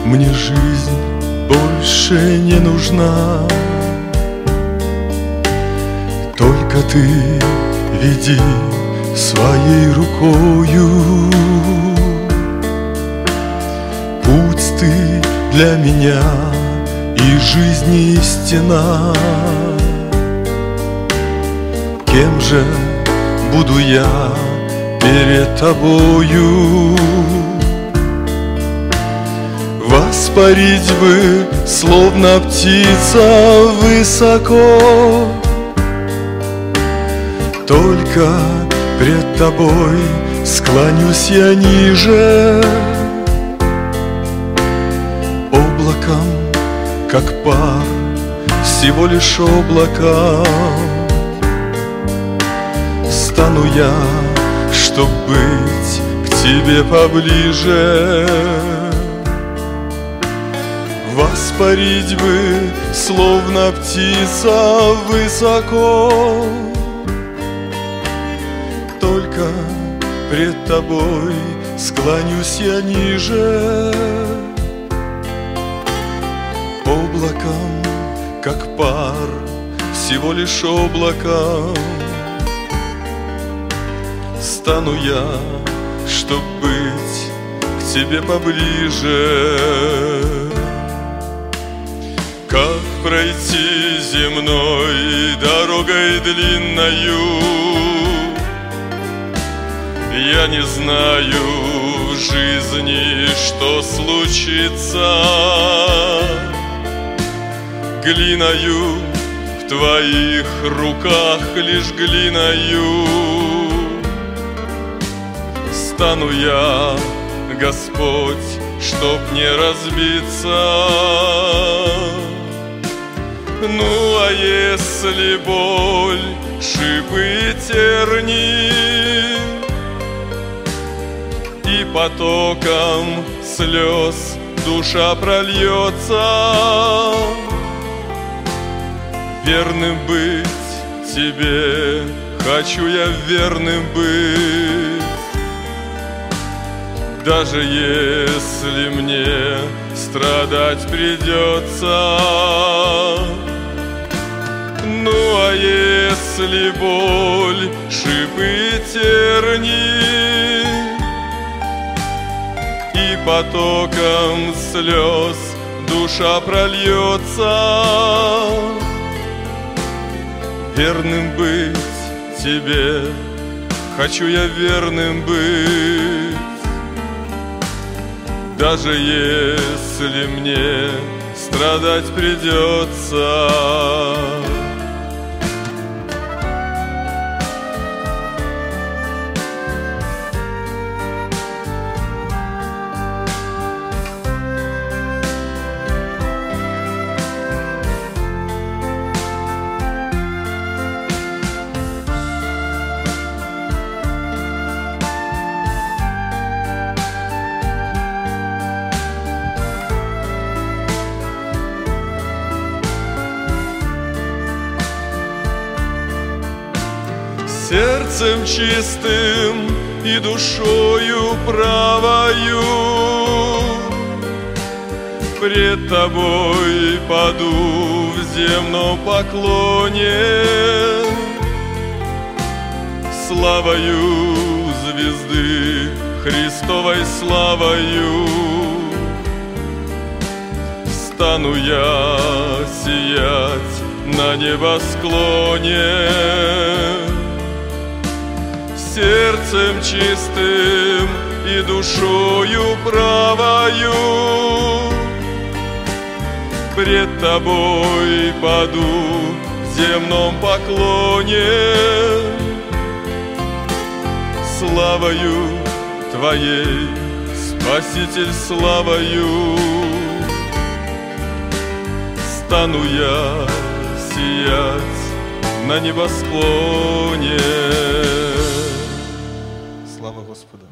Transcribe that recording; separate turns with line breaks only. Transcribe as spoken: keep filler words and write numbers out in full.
Мне жизнь больше не нужна, только ты веди своей рукою. Путь ты для меня и жизни истина. Кем же буду я перед тобою? Воспарить бы, словно птица, высоко, только пред тобой склонюсь я ниже. Облаком, как пар, всего лишь облаком стану я, чтоб быть к тебе поближе. Воспарить бы, словно птица, высоко, только пред тобой склонюсь я ниже. Облаком, как пар, всего лишь облаком стану я, чтоб быть к тебе поближе. Как пройти земной дорогой длинною, я не знаю в жизни, что случится. Глиною в твоих руках, лишь глиною стану я, Господь, чтоб не разбиться. Ну, а если боль, шипы, терни и потоком слез душа прольется, верным быть тебе, хочу я верным быть, даже если мне страдать придется. Ну а если боль, шипы, терни и потоком слез душа прольется, верным быть тебе, хочу я верным быть, даже если мне страдать придется. Сердцем чистым и душою правою пред тобой паду в земном поклоне, славою звезды Христовой славою стану я сиять на небосклоне. Сердцем чистым и душою правою пред тобой паду в земном поклоне, славою твоей, Спаситель, славою стану я сиять на небосклоне. Слава Господу!